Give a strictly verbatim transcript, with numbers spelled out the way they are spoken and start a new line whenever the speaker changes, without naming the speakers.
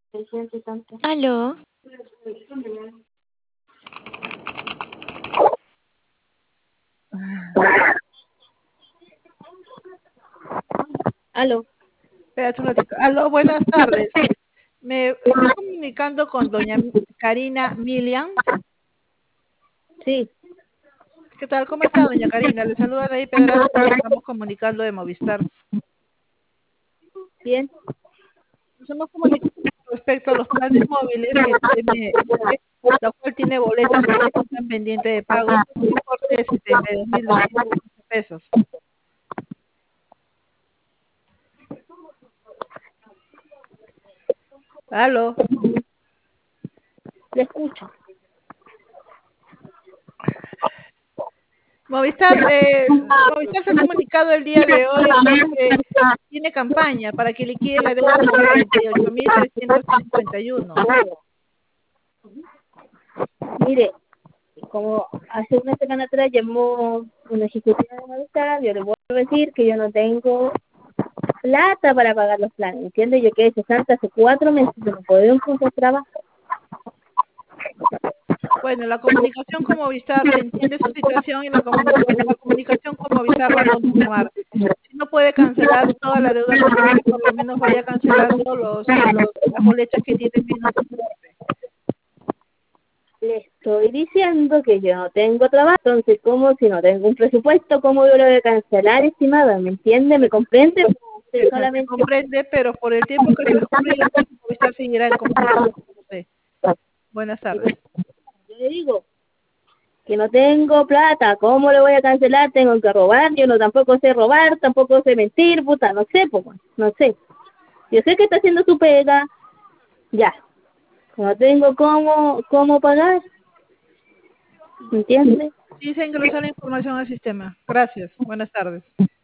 Aló.
Aló.
Espérate un ratito. Aló, buenas tardes. Me estoy comunicando con doña Karina Milian.
Sí,
¿Qué tal? ¿Cómo está, doña Karina? Le saluda Ley Pedraza. Nos estamos comunicando de Movistar.
bien.
Nos hemos comunicado respecto a los planes móviles que tiene usted, la cual tiene boletas que están pendientes de pago por un importe de setenta y dos mil doscientos pesos. Aló.
Le escucho.
Movistar, eh, Movistar se ha comunicado el día de hoy porque tiene campaña para que liquide la deuda por cuarenta y ocho mil trescientos cincuenta y uno.
Mire, como hace una semana atrás llamó una ejecutiva de Movistar, yo le voy a decir que yo no tengo plata para pagar los planes, ¿entiende? Yo quedé cesante hace cuatro meses, yo no puedo encontrar trabajo.
Bueno, la comunicación con Movistar se entiende su situación y la, comuni- la comunicación con Movistar va a continuar. Si no puede cancelar toda la deuda que tiene, por lo menos vaya cancelando los, los las boletas que tienen menos importe.
Le estoy diciendo que yo no tengo trabajo, entonces, ¿cómo si no tengo un presupuesto? ¿Cómo yo lo voy a cancelar, estimada? ¿Me entiende? ¿Me comprende? Usted
Se, se
solamente...
comprende, pero por el tiempo que transcurrido, Movistar seguirá en comunicación con usted. Buenas tardes.
Yo le digo que no tengo plata, ¿cómo le voy a cancelar? Tengo que robar, yo no tampoco sé robar, tampoco sé mentir, puta, no sé, pues, no sé. Yo sé que está haciendo su pega, ya. No tengo cómo, cómo pagar, ¿entiendes?
Sí, se ingresó la información al sistema. Gracias. Buenas tardes.